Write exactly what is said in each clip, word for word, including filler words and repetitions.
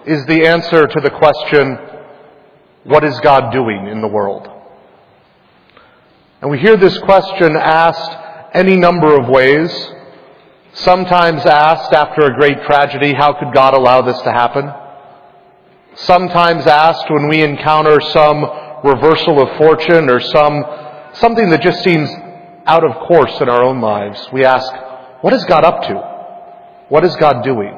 is the answer to the question, what is God doing in the world? And we hear this question asked any number of ways. Sometimes asked after a great tragedy, how could God allow this to happen? Sometimes asked when we encounter some reversal of fortune or some something that just seems out of course in our own lives. We ask, what is God up to? What is God doing?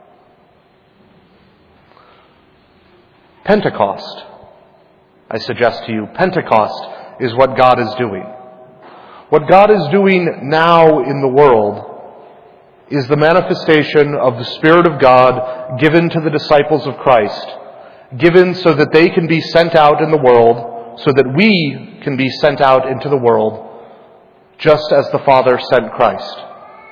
Pentecost, I suggest to you, Pentecost is what God is doing. What God is doing now in the world is the manifestation of the Spirit of God given to the disciples of Christ, given so that they can be sent out in the world, so that we can be sent out into the world, just as the Father sent Christ.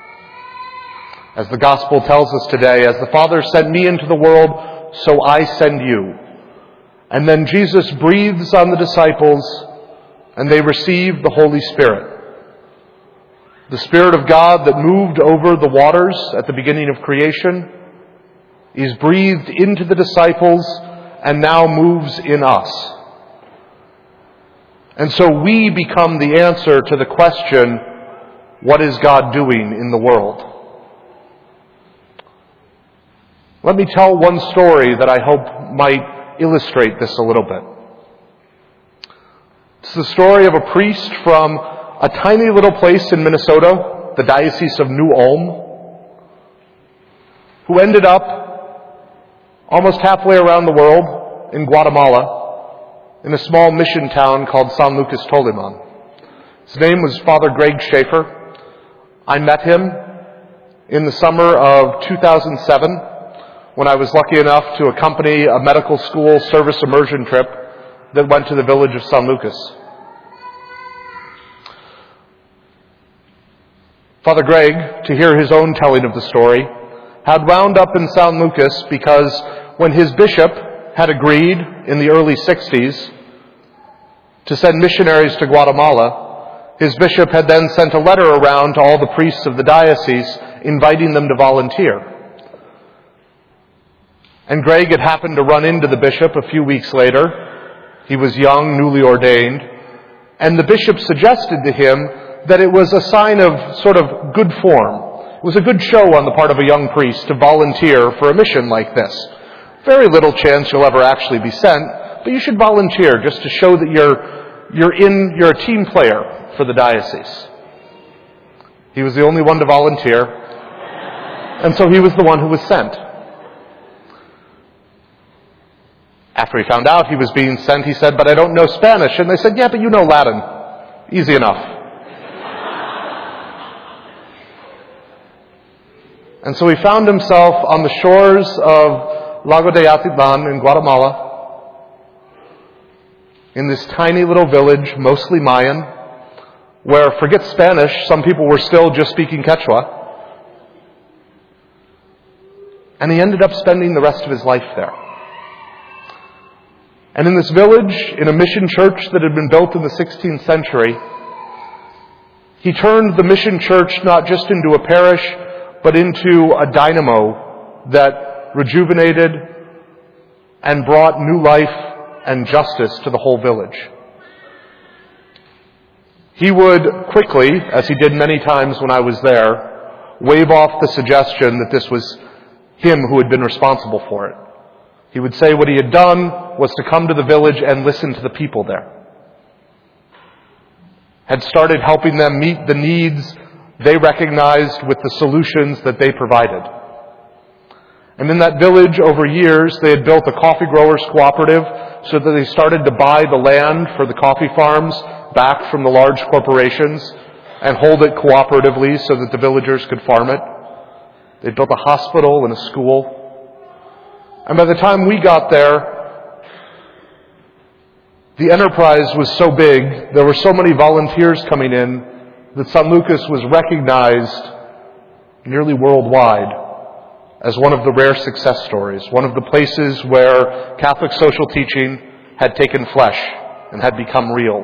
As the Gospel tells us today, as the Father sent me into the world, so I send you. And then Jesus breathes on the disciples, and they receive the Holy Spirit. The Spirit of God that moved over the waters at the beginning of creation is breathed into the disciples and now moves in us. And so we become the answer to the question, what is God doing in the world? Let me tell one story that I hope might illustrate this a little bit. It's the story of a priest from a tiny little place in Minnesota, the Diocese of New Ulm, who ended up almost halfway around the world in Guatemala, in a small mission town called San Lucas Toliman. His name was Father Greg Schaefer. I met him in the summer of two thousand seven when I was lucky enough to accompany a medical school service immersion trip that went to the village of San Lucas. Father Greg, to hear his own telling of the story, had wound up in San Lucas because when his bishop had agreed in the early sixties to send missionaries to Guatemala, his bishop had then sent a letter around to all the priests of the diocese inviting them to volunteer. And Greg had happened to run into the bishop a few weeks later. He was young, newly ordained, and the bishop suggested to him that it was a sign of sort of good form. It was a good show on the part of a young priest to volunteer for a mission like this. Very little chance you'll ever actually be sent, but you should volunteer just to show that you're you're in you're a team player for the diocese. He was the only one to volunteer, and so he was the one who was sent. After he found out he was being sent, he said, "But I don't know Spanish." And they said, "Yeah, but you know Latin. Easy enough." And so he found himself on the shores of Lago de Atitlan in Guatemala, in this tiny little village, mostly Mayan, where, forget Spanish, some people were still just speaking Quechua. And he ended up spending the rest of his life there. And in this village, in a mission church that had been built in the sixteenth century, he turned the mission church not just into a parish, but into a dynamo that rejuvenated and brought new life and justice to the whole village. He would quickly, as he did many times when I was there, wave off the suggestion that this was him who had been responsible for it. He would say what he had done was to come to the village and listen to the people there. Had started helping them meet the needs they recognized with the solutions that they provided. And in that village, over years, they had built a coffee growers cooperative so that they started to buy the land for the coffee farms back from the large corporations and hold it cooperatively so that the villagers could farm it. They built a hospital and a school. And by the time we got there, the enterprise was so big, there were so many volunteers coming in, that San Lucas was recognized nearly worldwide as one of the rare success stories, one of the places where Catholic social teaching had taken flesh and had become real.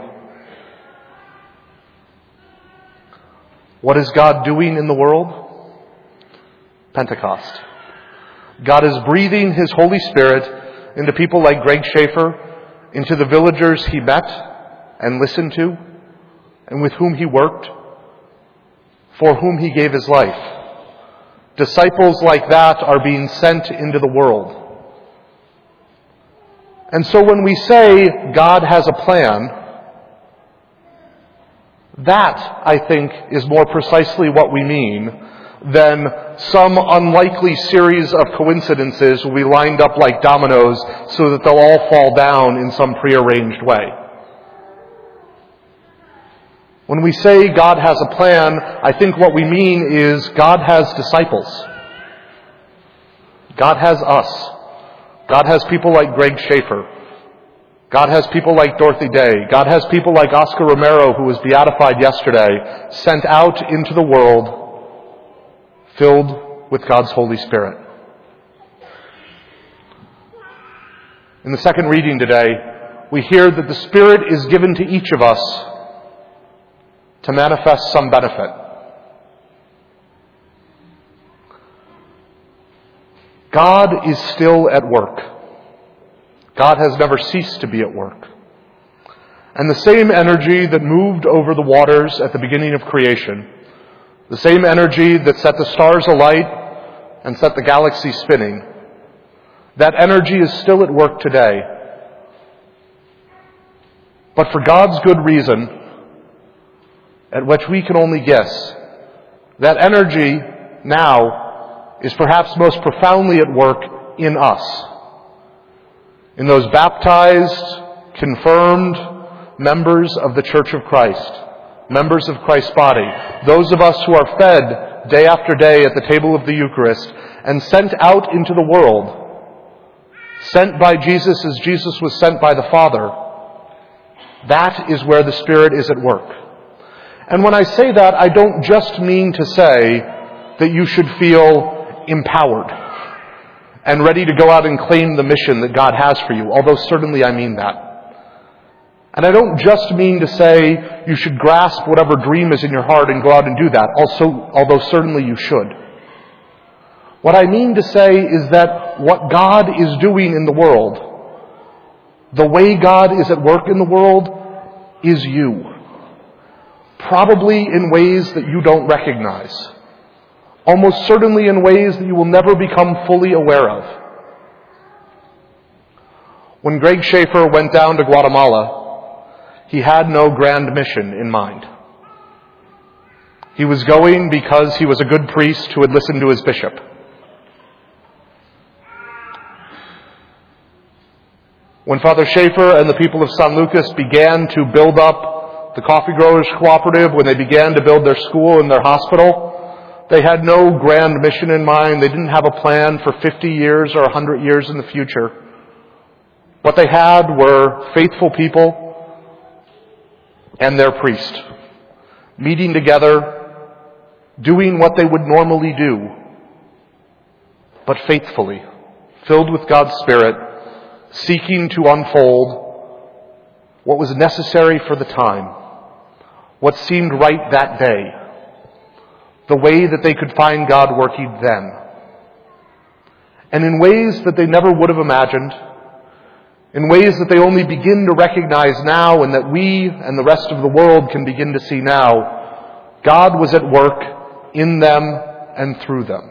What is God doing in the world? Pentecost. God is breathing His Holy Spirit into people like Greg Schaefer, into the villagers he met and listened to, and with whom he worked, for whom he gave his life. Disciples like that are being sent into the world. And so when we say God has a plan, that, I think, is more precisely what we mean than some unlikely series of coincidences will be lined up like dominoes so that they'll all fall down in some prearranged way. When we say God has a plan, I think what we mean is God has disciples. God has us. God has people like Greg Schaefer. God has people like Dorothy Day. God has people like Oscar Romero, who was beatified yesterday, sent out into the world filled with God's Holy Spirit. In the second reading today, we hear that the Spirit is given to each of us to manifest some benefit. God is still at work. God has never ceased to be at work. And the same energy that moved over the waters at the beginning of creation, the same energy that set the stars alight and set the galaxy spinning, that energy is still at work today. But for God's good reason, at which we can only guess, that energy now is perhaps most profoundly at work in us. In those baptized, confirmed members of the Church of Christ, members of Christ's body, those of us who are fed day after day at the table of the Eucharist and sent out into the world, sent by Jesus as Jesus was sent by the Father. That is where the Spirit is at work. And when I say that, I don't just mean to say that you should feel empowered and ready to go out and claim the mission that God has for you, although certainly I mean that. And I don't just mean to say you should grasp whatever dream is in your heart and go out and do that, also, although certainly you should. What I mean to say is that what God is doing in the world, the way God is at work in the world, is you. Probably in ways that you don't recognize. Almost certainly in ways that you will never become fully aware of. When Greg Schaefer went down to Guatemala, he had no grand mission in mind. He was going because he was a good priest who had listened to his bishop. When Father Schaefer and the people of San Lucas began to build up the Coffee Growers Cooperative, when they began to build their school and their hospital, they had no grand mission in mind. They didn't have a plan for fifty years or one hundred years in the future. What they had were faithful people and their priest, meeting together, doing what they would normally do, but faithfully, filled with God's Spirit, seeking to unfold what was necessary for the time, what seemed right that day, the way that they could find God working then. And in ways that they never would have imagined, in ways that they only begin to recognize now and that we and the rest of the world can begin to see now, God was at work in them and through them.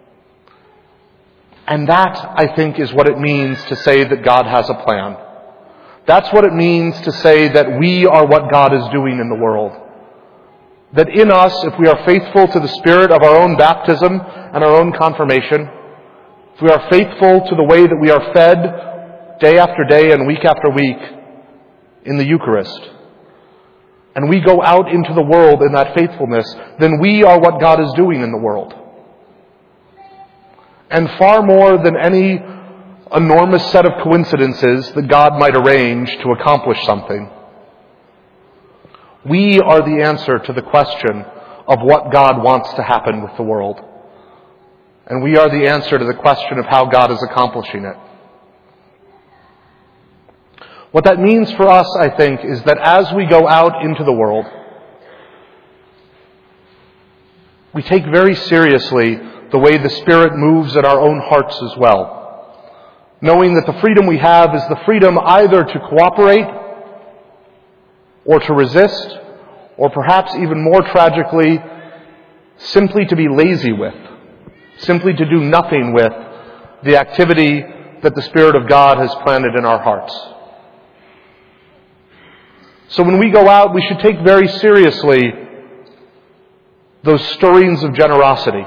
And that, I think, is what it means to say that God has a plan. That's what it means to say that we are what God is doing in the world. That in us, if we are faithful to the Spirit of our own baptism and our own confirmation, if we are faithful to the way that we are fed day after day and week after week in the Eucharist, and we go out into the world in that faithfulness, then we are what God is doing in the world. And far more than any enormous set of coincidences that God might arrange to accomplish something, we are the answer to the question of what God wants to happen with the world. And we are the answer to the question of how God is accomplishing it. What that means for us, I think, is that as we go out into the world, we take very seriously the way the Spirit moves in our own hearts as well. Knowing that the freedom we have is the freedom either to cooperate or to resist, or perhaps even more tragically, simply to be lazy with, simply to do nothing with the activity that the Spirit of God has planted in our hearts. So when we go out, we should take very seriously those stirrings of generosity,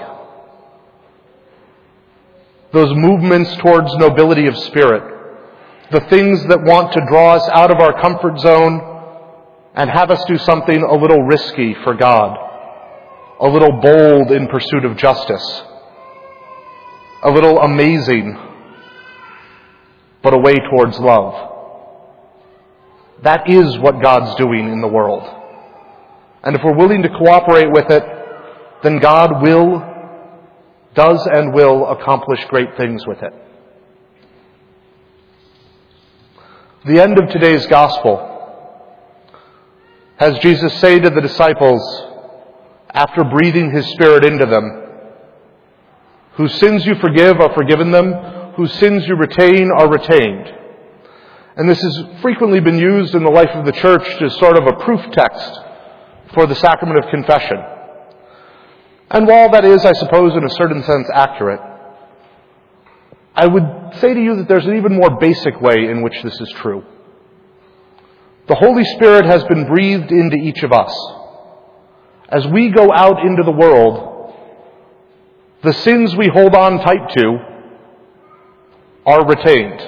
those movements towards nobility of spirit, the things that want to draw us out of our comfort zone and have us do something a little risky for God, a little bold in pursuit of justice, a little amazing, but a way towards love. That is what God's doing in the world. And if we're willing to cooperate with it, then God will, does and will accomplish great things with it. The end of today's gospel has Jesus say to the disciples, after breathing His Spirit into them, whose sins you forgive are forgiven them, whose sins you retain are retained. And this has frequently been used in the life of the church as sort of a proof text for the sacrament of confession. And while that is, I suppose, in a certain sense accurate, I would say to you that there's an even more basic way in which this is true. The Holy Spirit has been breathed into each of us. As we go out into the world, the sins we hold on tight to are retained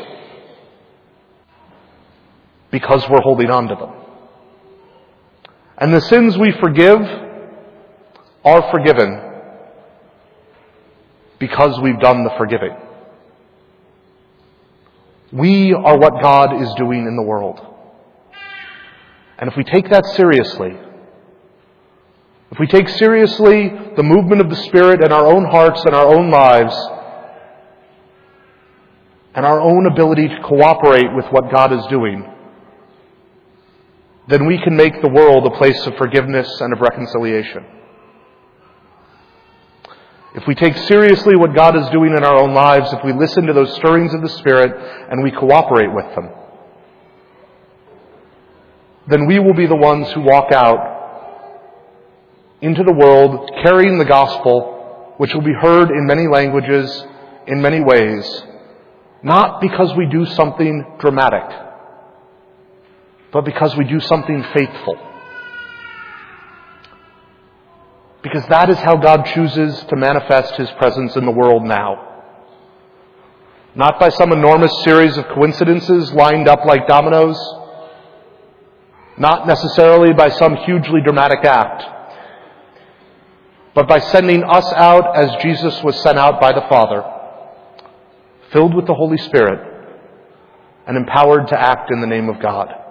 because we're holding on to them. And the sins we forgive are forgiven because we've done the forgiving. We are what God is doing in the world. And if we take that seriously, if we take seriously the movement of the Spirit in our own hearts and our own lives, and our own ability to cooperate with what God is doing, then we can make the world a place of forgiveness and of reconciliation. If we take seriously what God is doing in our own lives, if we listen to those stirrings of the Spirit and we cooperate with them, then we will be the ones who walk out into the world carrying the gospel, which will be heard in many languages, in many ways, not because we do something dramatic, but because we do something faithful. Because that is how God chooses to manifest His presence in the world now. Not by some enormous series of coincidences lined up like dominoes, not necessarily by some hugely dramatic act, but by sending us out as Jesus was sent out by the Father, filled with the Holy Spirit and empowered to act in the name of God.